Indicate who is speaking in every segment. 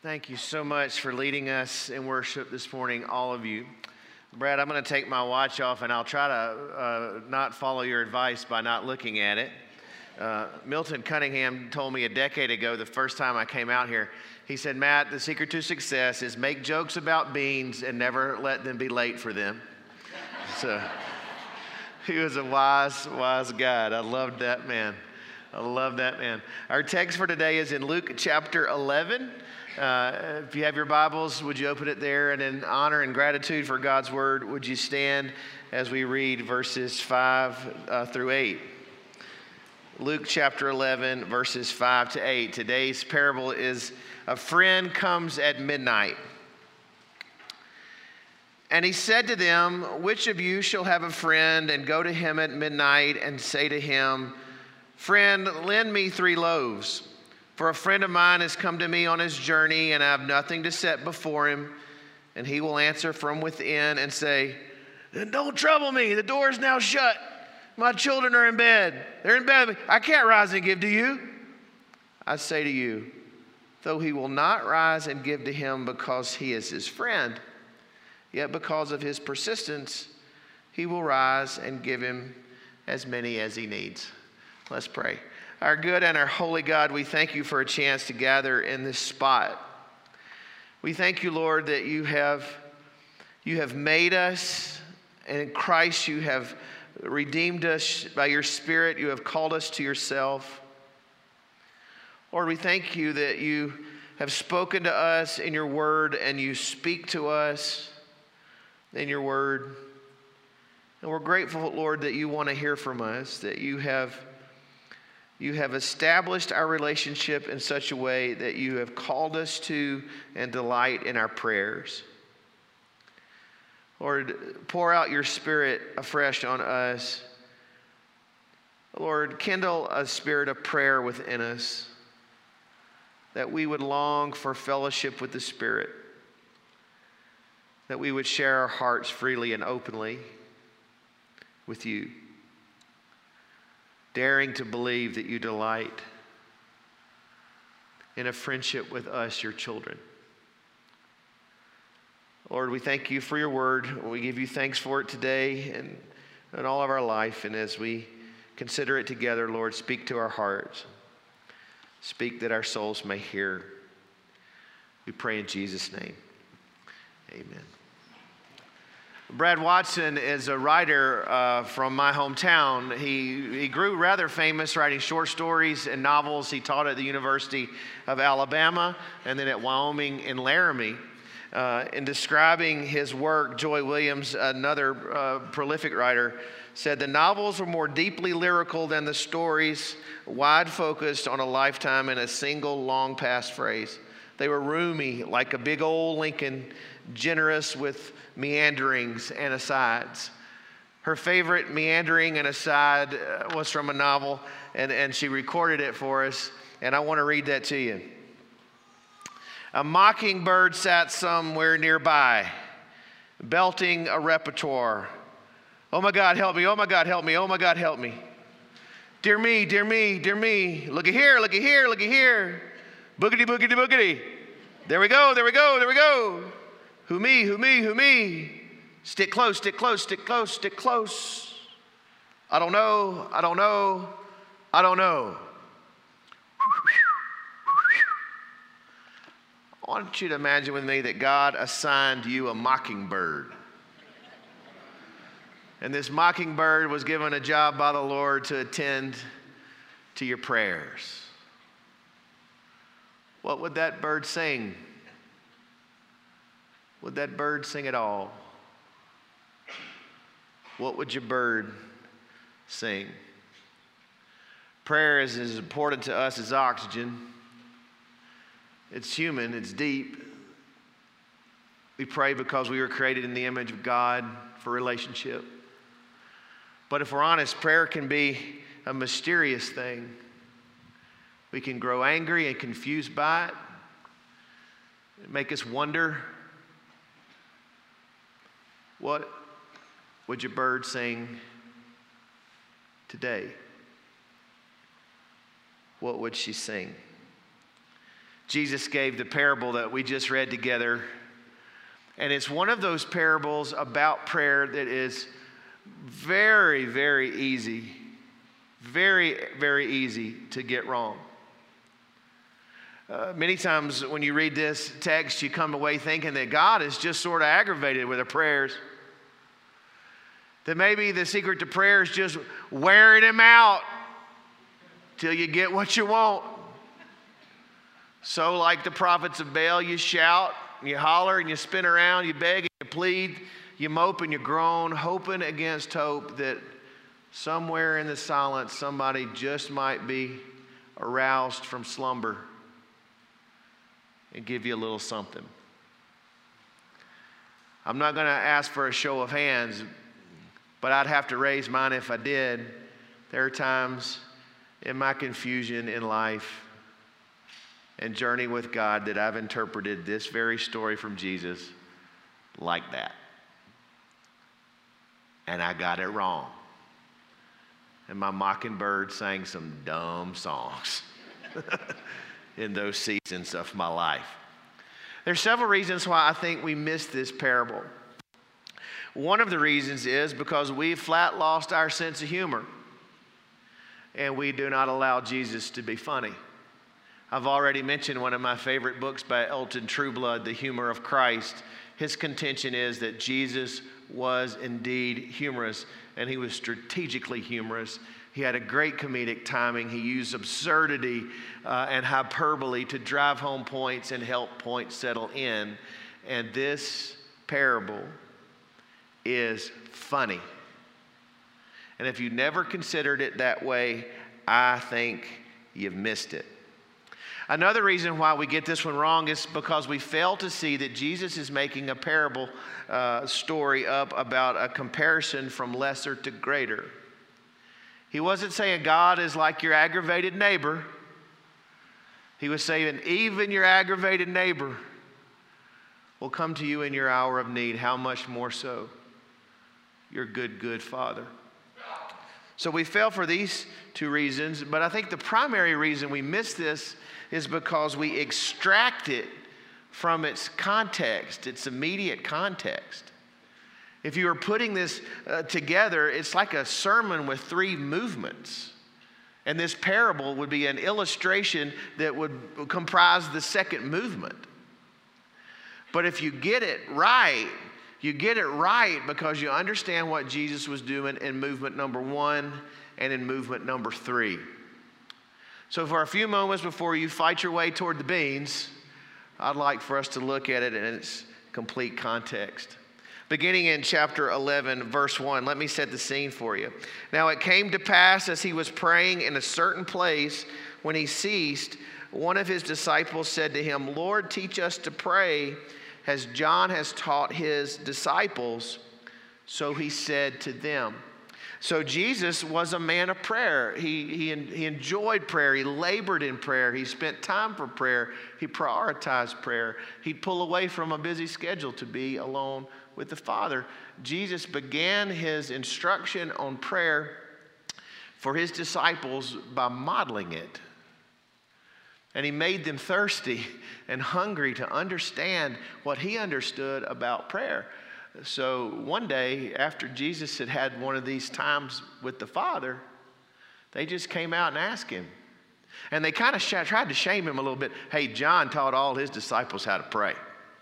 Speaker 1: Thank you so much for leading us in worship this morning, all of you. Brad, I'm going to take my watch off and I'll try to not follow your advice by not looking at it. Milton Cunningham told me a decade ago, the first time I came out here, he said, Matt, the secret to success is make jokes about beans and never let them be late for them. So he was a wise guy. I loved that man. I love that man. Our text for today is in Luke chapter 11. If you have your Bibles, would you open it there? And in honor and gratitude for God's word, would you stand as we read verses 5 through 8? Luke chapter 11, verses 5 to 8. Today's parable is a friend comes at midnight. And he said to them, which of you shall have a friend and go to him at midnight and say to him, friend, lend me 3 loaves. For a friend of mine has come to me on his journey, and I have nothing to set before him. And he will answer from within and say, don't trouble me. The door is now shut. My children are in bed. They're in bed. I can't rise and give to you. I say to you, though he will not rise and give to him because he is his friend, yet because of his persistence, he will rise and give him as many as he needs. Let's pray. Our good and our holy God, we thank you for a chance to gather in this spot. We thank you, Lord, that you have made us, and in Christ you have redeemed us by your Spirit. You have called us to yourself. Lord, we thank you that you have spoken to us in your word, and you speak to us in your word. And we're grateful, Lord, that you want to hear from us, that you have established our relationship in such a way that you have called us to and delight in our prayers. Lord, pour out your Spirit afresh on us. Lord, kindle a spirit of prayer within us, that we would long for fellowship with the Spirit, that we would share our hearts freely and openly with you, daring to believe that you delight in a friendship with us, your children. Lord, we thank you for your word. We give you thanks for it today and in all of our life. And as we consider it together, Lord, speak to our hearts. Speak that our souls may hear. We pray in Jesus' name. Amen. Brad Watson is a writer from my hometown. He grew rather famous writing short stories and novels. He taught at the University of Alabama and then at Wyoming in Laramie. In describing his work, Joy Williams, another prolific writer, said the novels were more deeply lyrical than the stories, wide focused on a lifetime in a single long passphrase. They were roomy like a big old Lincoln, generous with meanderings and asides. Her favorite meandering and aside was from a novel, and she recorded it for us, and I want to read that to you. A mockingbird sat somewhere nearby, belting a repertoire. Oh my God, help me, oh my God, help me, oh my God, help me. Dear me, dear me, dear me, looky here, looky here, looky here. Boogity, boogity, boogity. There we go, there we go, there we go. Who me, who me, who me? Stick close, stick close, stick close, stick close. I don't know, I don't know, I don't know. I want you to imagine with me that God assigned you a mockingbird. And this mockingbird was given a job by the Lord to attend to your prayers. What would that bird sing? Would that bird sing at all? What would your bird sing? Prayer is as important to us as oxygen. It's human, it's deep. We pray because we were created in the image of God for relationship. But if we're honest, prayer can be a mysterious thing. We can grow angry and confused by it. It make us wonder, what would your bird sing today? What would she sing? Jesus gave the parable that we just read together. And it's one of those parables about prayer that is very, very easy, very, very easy to get wrong. Many times when you read this text, you come away thinking that God is just sort of aggravated with our prayers. That maybe the secret to prayer is just wearing him out till you get what you want. So like the prophets of Baal, you shout, you holler, and you spin around, you beg, and you plead, you mope and you groan, hoping against hope that somewhere in the silence somebody just might be aroused from slumber and give you a little something. I'm not going to ask for a show of hands, but I'd have to raise mine if I did. There are times in my confusion in life and journey with God that I've interpreted this very story from Jesus like that. And I got it wrong. And my mockingbird sang some dumb songs in those seasons of my life. There's several reasons why I think we miss this parable. One of the reasons is because we flat lost our sense of humor. And we do not allow Jesus to be funny. I've already mentioned one of my favorite books by Elton Trueblood, The Humor of Christ. His contention is that Jesus was indeed humorous, and he was strategically humorous. He had a great comedic timing. He used absurdity and hyperbole to drive home points and help points settle in. And this parable is funny. And if you never considered it that way, I think you've missed it. Another reason why we get this one wrong is because we fail to see that Jesus is making a parable story up about a comparison from lesser to greater. He wasn't saying God is like your aggravated neighbor. He was saying even your aggravated neighbor will come to you in your hour of need. How much more so your good Father? So we fail for these two reasons, but I think the primary reason we miss this is because we extract it from its context, its immediate context. If you were putting this together, it's like a sermon with three movements. And this parable would be an illustration that would comprise the second movement. But if you get it right, you get it right because you understand what Jesus was doing in movement number 1 and in movement number 3. So for a few moments before you fight your way toward the beans, I'd like for us to look at it in its complete context. Beginning in chapter 11, verse 1, let me set the scene for you. Now it came to pass as he was praying in a certain place, when he ceased, one of his disciples said to him, Lord, teach us to pray, as John has taught his disciples. So he said to them. So Jesus was a man of prayer. He enjoyed prayer. He labored in prayer. He spent time for prayer. He prioritized prayer. He'd pull away from a busy schedule to be alone with the Father. Jesus began his instruction on prayer for his disciples by modeling it. And he made them thirsty and hungry to understand what he understood about prayer. So one day, after Jesus had had one of these times with the Father, they just came out and asked him. And they kind of tried to shame him a little bit. Hey, John taught all his disciples how to pray.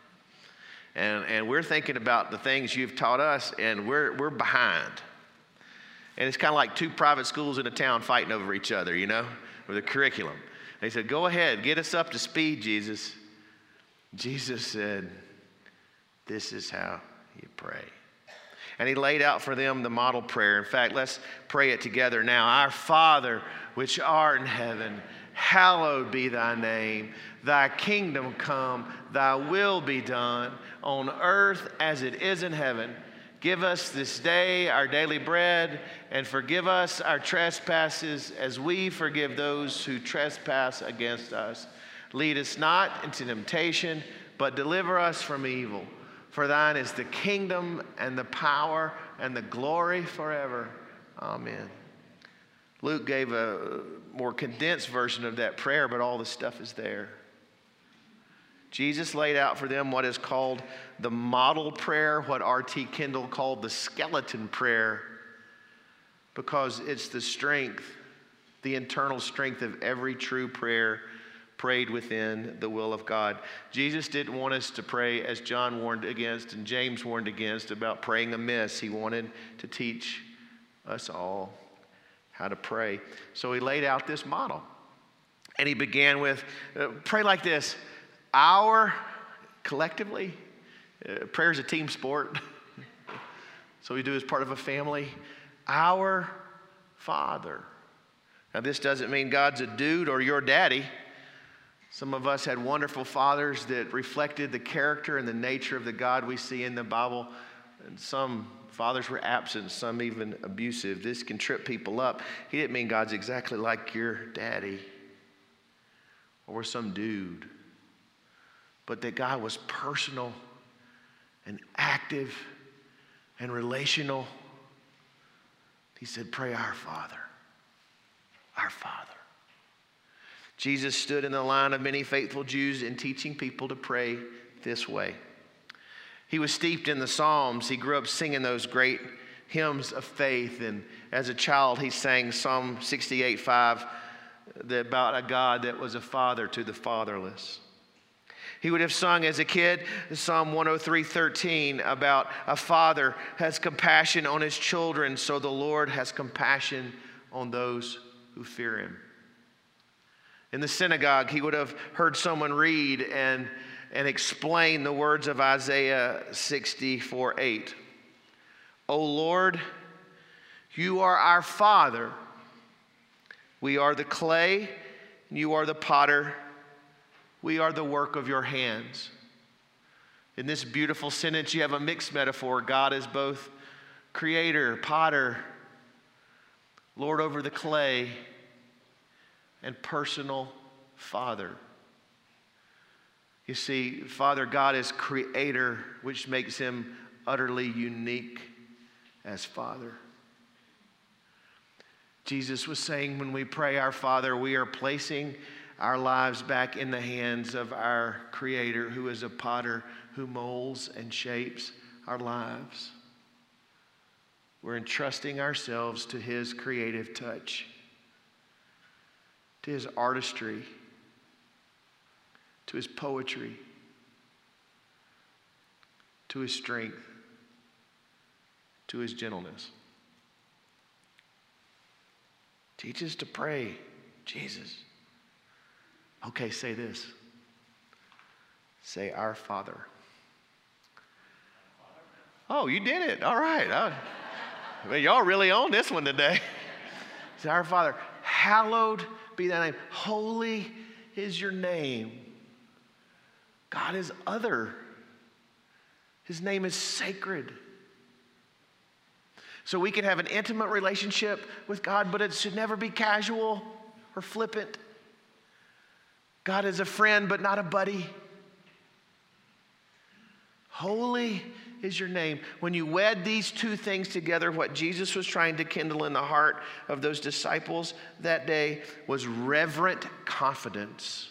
Speaker 1: And we're thinking about the things you've taught us, and we're behind. And it's kind of like two private schools in a town fighting over each other, you know, with a curriculum. They said, go ahead, get us up to speed, Jesus. Jesus said, this is how you pray. And he laid out for them the model prayer. In fact, let's pray it together now. Our Father, which art in heaven, hallowed be thy name. Thy kingdom come, thy will be done on earth as it is in heaven. Give us this day our daily bread, and forgive us our trespasses as we forgive those who trespass against us. Lead us not into temptation, but deliver us from evil. For thine is the kingdom and the power and the glory forever. Amen. Luke gave a more condensed version of that prayer, but all the stuff is there. Jesus laid out for them what is called the model prayer, what R.T. Kendall called the skeleton prayer, because it's the strength, the internal strength of every true prayer prayed within the will of God. Jesus didn't want us to pray as John warned against and James warned against about praying amiss. He wanted to teach us all how to pray. So he laid out this model. And he began with, pray like this. Collectively, prayer is a team sport. So we do as part of a family. Our Father. Now this doesn't mean God's a dude or your daddy. Some of us had wonderful fathers that reflected the character and the nature of the God we see in the Bible. And some fathers were absent, some even abusive. This can trip people up. He didn't mean God's exactly like your daddy or some dude, but that God was personal and active and relational. He said, pray our Father, our Father. Jesus stood in the line of many faithful Jews in teaching people to pray this way. He was steeped in the Psalms. He grew up singing those great hymns of faith. And as a child, he sang Psalm 68:5 about a God that was a father to the fatherless. He would have sung as a kid Psalm 103:13 about a father has compassion on his children, so the Lord has compassion on those who fear him. In the synagogue, he would have heard someone read and explain the words of Isaiah 64:8. O Lord, you are our Father. We are the clay, and you are the potter. We are the work of your hands. In this beautiful sentence, you have a mixed metaphor. God is both creator, potter, Lord over the clay, and personal Father. You see, Father God is creator, which makes him utterly unique as Father. Jesus was saying when we pray our Father, we are placing our lives back in the hands of our Creator, who is a potter who molds and shapes our lives. We're entrusting ourselves to his creative touch, to his artistry, to his poetry, to his strength, to his gentleness. Teach us to pray, Jesus. Okay, say this. Say, our Father. Oh, you did it. All right. Well, y'all really own this one today. Say, our Father, hallowed be thy name. Holy is your name. God is other. His name is sacred. So we can have an intimate relationship with God, but it should never be casual or flippant. God is a friend, but not a buddy. Holy is your name. When you wed these two things together, what Jesus was trying to kindle in the heart of those disciples that day was reverent confidence.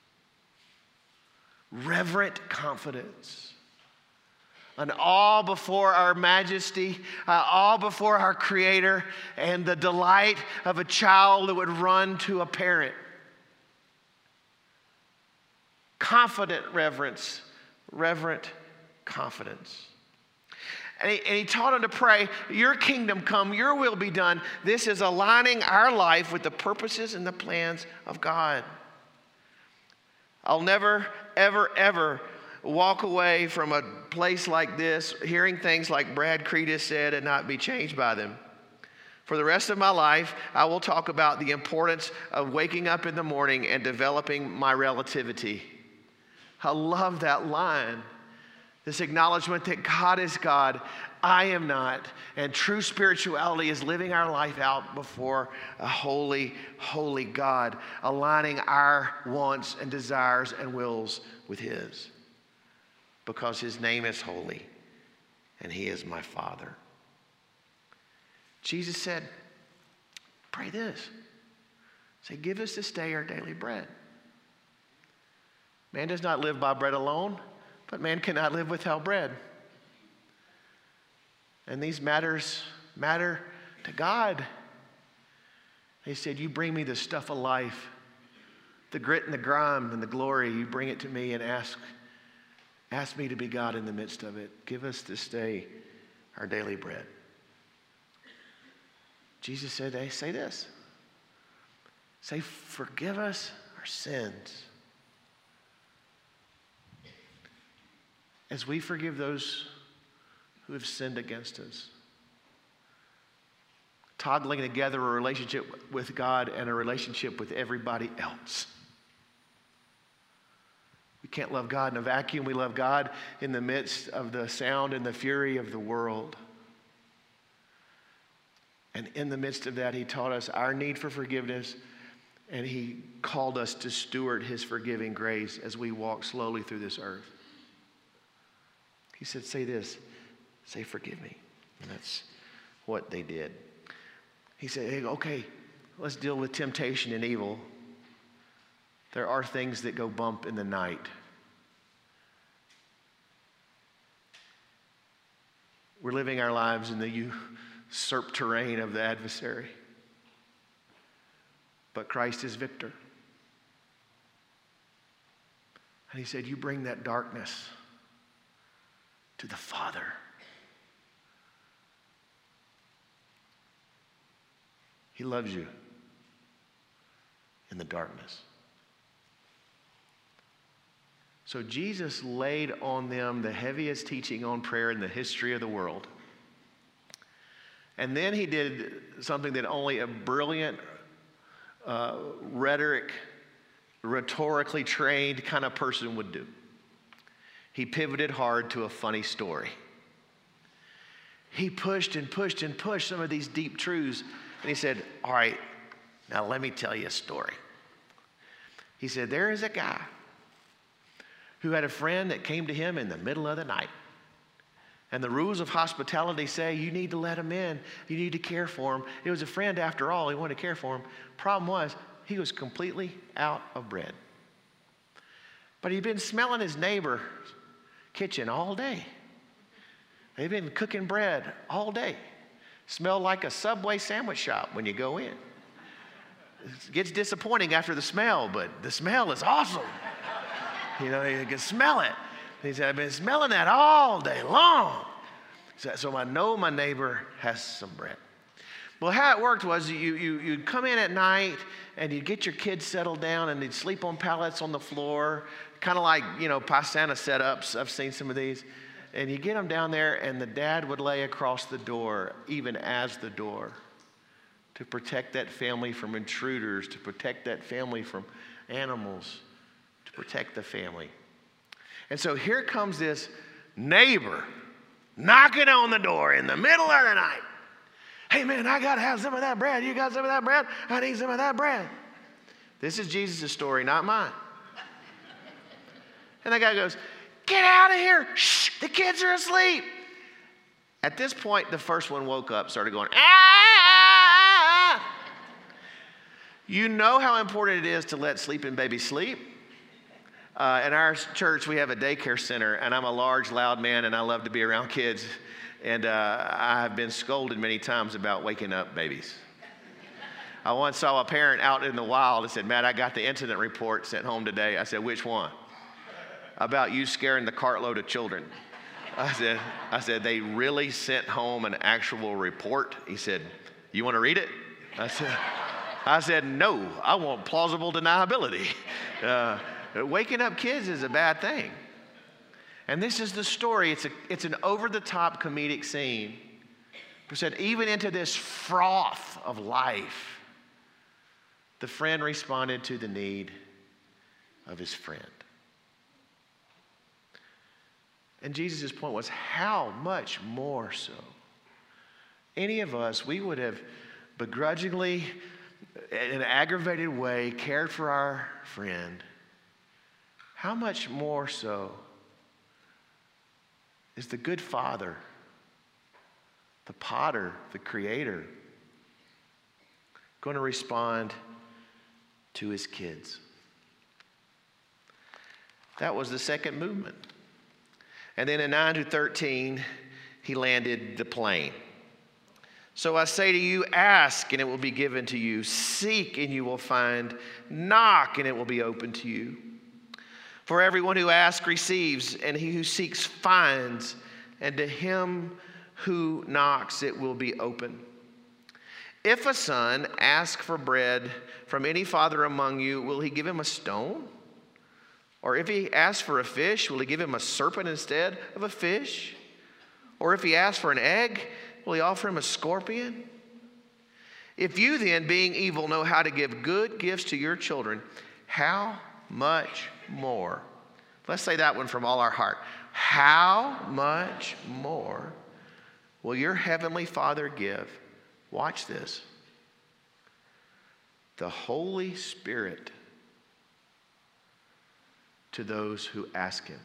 Speaker 1: Reverent confidence. An awe before our majesty, awe before our Creator, and the delight of a child that would run to a parent. Confident reverence, reverent confidence. And he taught them to pray, your kingdom come, your will be done. This is aligning our life with the purposes and the plans of God. I'll never, ever, ever walk away from a place like this, hearing things like Brad Creedis said, and not be changed by them. For the rest of my life, I will talk about the importance of waking up in the morning and developing my relativity. I love that line. This acknowledgement that God is God, I am not. And true spirituality is living our life out before a holy, holy God, aligning our wants and desires and wills with his. Because his name is holy and he is my Father. Jesus said, pray this. Say, give us this day our daily bread. Man does not live by bread alone, but man cannot live without bread. And these matters matter to God. He said, you bring me the stuff of life, the grit and the grime and the glory. You bring it to me and ask me to be God in the midst of it. Give us this day our daily bread. Jesus said, hey, say this. Say, forgive us our sins as we forgive those who have sinned against us. Toggling together a relationship with God and a relationship with everybody else. We can't love God in a vacuum. We love God in the midst of the sound and the fury of the world. And in the midst of that, he taught us our need for forgiveness, and he called us to steward his forgiving grace as we walk slowly through this earth. He said, say this, say, forgive me. And that's what they did. He said, hey, okay, let's deal with temptation and evil. There are things that go bump in the night. We're living our lives in the usurped terrain of the adversary. But Christ is victor. And he said, you bring that darkness to the Father. He loves you in the darkness. So Jesus laid on them the heaviest teaching on prayer in the history of the world. And then he did something that only a brilliant, rhetorically trained kind of person would do. He pivoted hard to a funny story. He pushed and pushed and pushed some of these deep truths. And he said, all right, now let me tell you a story. He said, there is a guy who had a friend that came to him in the middle of the night. And the rules of hospitality say you need to let him in. You need to care for him. It was a friend after all. He wanted to care for him. Problem was, he was completely out of bread. But he'd been smelling his neighbor's kitchen all day. They've been cooking bread all day. Smelled like a Subway sandwich shop when you go in. It gets disappointing after the smell, but the smell is awesome. You know, you can smell it. He said, I've been smelling that all day long. So I know my neighbor has some bread. Well, how it worked was you'd come in at night and you'd get your kids settled down and they'd sleep on pallets on the floor, kind of like, paisana setups. I've seen some of these. And you get them down there and the dad would lay across the door, even as the door, to protect that family from intruders, to protect that family from animals, to protect the family. And so here comes this neighbor knocking on the door in the middle of the night. Hey, man, I got to have some of that bread. You got some of that bread? I need some of that bread. This is Jesus' story, not mine. And the guy goes, get out of here. Shh, the kids are asleep. At this point, the first one woke up, started going, ah! You know how important it is to let sleeping babies sleep. In our church, we have a daycare center, and I'm a large, loud man, and I love to be around kids. And I have been scolded many times about waking up babies. I once saw a parent out in the wild and said, Matt, I got the incident report sent home today. I said, which one? About you scaring the cartload of children. I said, they really sent home an actual report? He said, you want to read it? I said, no, I want plausible deniability. Waking up kids is a bad thing. And this is the story. It's an over-the-top comedic scene. He said, even into this froth of life, the friend responded to the need of his friend. And Jesus' point was, how much more so? Any of us, we would have begrudgingly, in an aggravated way, cared for our friend. How much more so is the good Father, the potter, the creator, going to respond to his kids? That was the second movement. And then in 9 to 13, he landed the plane. So I say to you, ask and it will be given to you. Seek and you will find. Knock and it will be opened to you. For everyone who asks receives, and he who seeks finds, and to him who knocks it will be open. If a son asks for bread from any father among you, will he give him a stone? Or if he asks for a fish, will he give him a serpent instead of a fish? Or if he asks for an egg, will he offer him a scorpion? If you then, being evil, know how to give good gifts to your children, how much more? Let's say that one from all our heart. How much more will your heavenly Father give? Watch this. The Holy Spirit to those who ask him.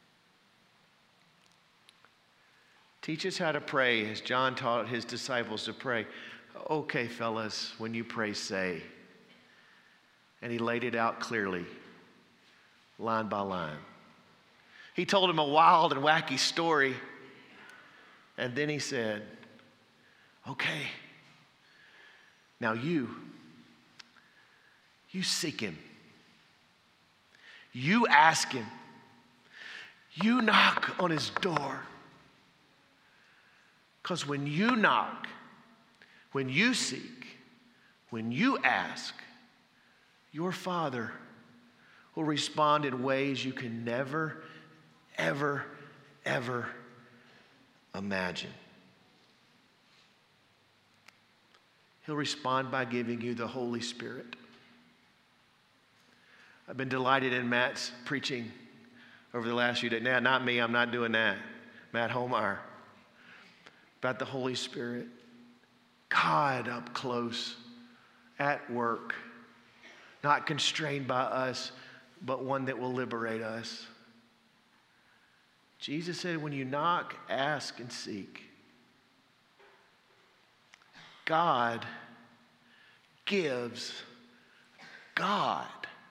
Speaker 1: Teach us how to pray as John taught his disciples to pray. Okay, fellas, when you pray, say. And he laid it out clearly, line by line. He told him a wild and wacky story. And then he said, okay, now you seek him. You ask him. You knock on his door. Because when you knock, when you seek, when you ask, your Father will respond in ways you can never, ever, ever imagine. He'll respond by giving you the Holy Spirit. I've been delighted in Matt's preaching over the last few days. Now, not me, I'm not doing that. Matt Holmeyer. About the Holy Spirit. God up close, at work, not constrained by us, but one that will liberate us. Jesus said, when you knock, ask, and seek. God gives God.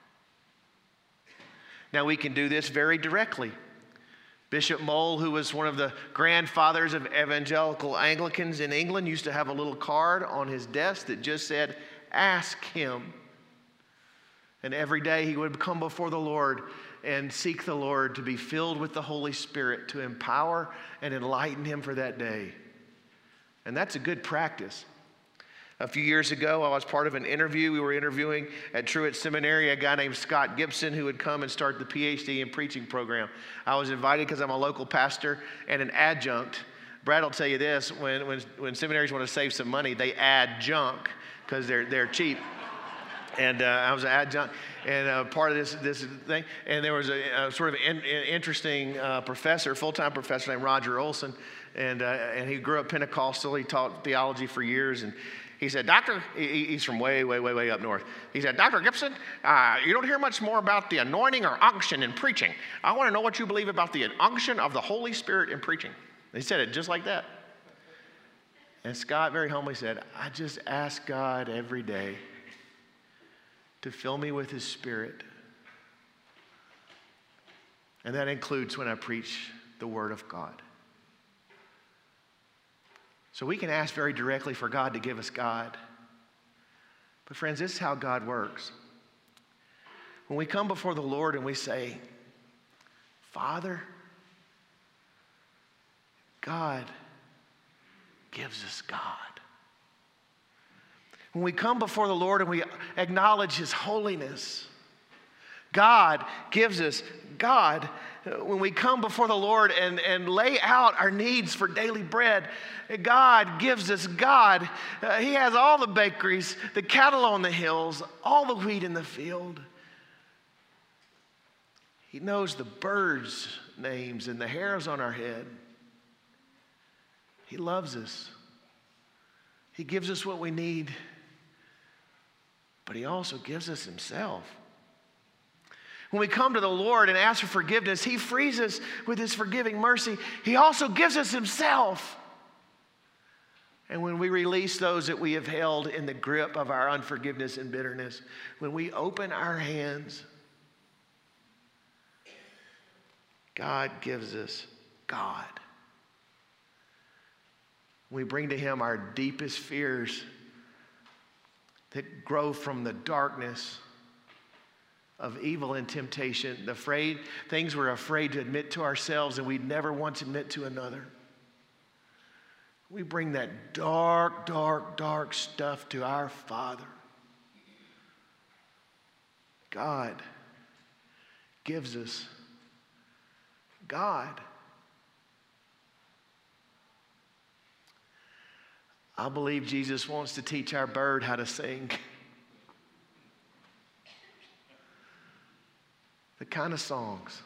Speaker 1: Now we can do this very directly. Bishop Mole, who was one of the grandfathers of evangelical Anglicans in England, used to have a little card on his desk that just said, ask him. And every day he would come before the Lord and seek the Lord to be filled with the Holy Spirit to empower and enlighten him for that day. And that's a good practice. A few years ago, I was part of an interview. We were interviewing at Truett Seminary a guy named Scott Gibson who would come and start the PhD in preaching program. I was invited because I'm a local pastor and an adjunct. Brad will tell you this, when seminaries want to save some money, they add junk because they're cheap. And I was an adjunct and part of this thing. And there was a sort of interesting professor, full-time professor named Roger Olson. And he grew up Pentecostal. He taught theology for years. And he said, Doctor, he's from way, way, way, way up north. He said, Dr. Gibson, you don't hear much more about the anointing or unction in preaching. I want to know what you believe about the unction of the Holy Spirit in preaching. He said it just like that. And Scott very humbly said, I just ask God every day to fill me with his Spirit. And that includes when I preach the Word of God. So we can ask very directly for God to give us God. But friends, this is how God works. When we come before the Lord and we say, Father, God gives us God. When we come before the Lord and we acknowledge his holiness, God gives us God. When we come before the Lord and lay out our needs for daily bread, God gives us God. He has all the bakeries, the cattle on the hills, all the wheat in the field. He knows the birds' names and the hairs on our head. He loves us. He gives us what we need, but he also gives us himself. When we come to the Lord and ask for forgiveness, he frees us with his forgiving mercy. He also gives us himself. And when we release those that we have held in the grip of our unforgiveness and bitterness, when we open our hands, God gives us God. We bring to Him our deepest fears that grow from the darkness of evil and temptation, things we're afraid to admit to ourselves and we'd never once admit to another. We bring that dark, dark, dark stuff to our Father. God gives us God. I believe Jesus wants to teach our bird how to sing. The kind of songs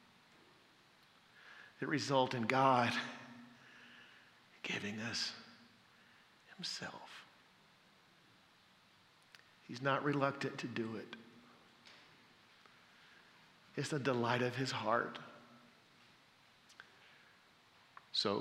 Speaker 1: that result in God giving us Himself. He's not reluctant to do it. It's the delight of His heart. So,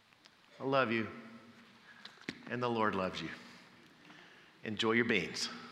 Speaker 1: I love you, and the Lord loves you. Enjoy your beans.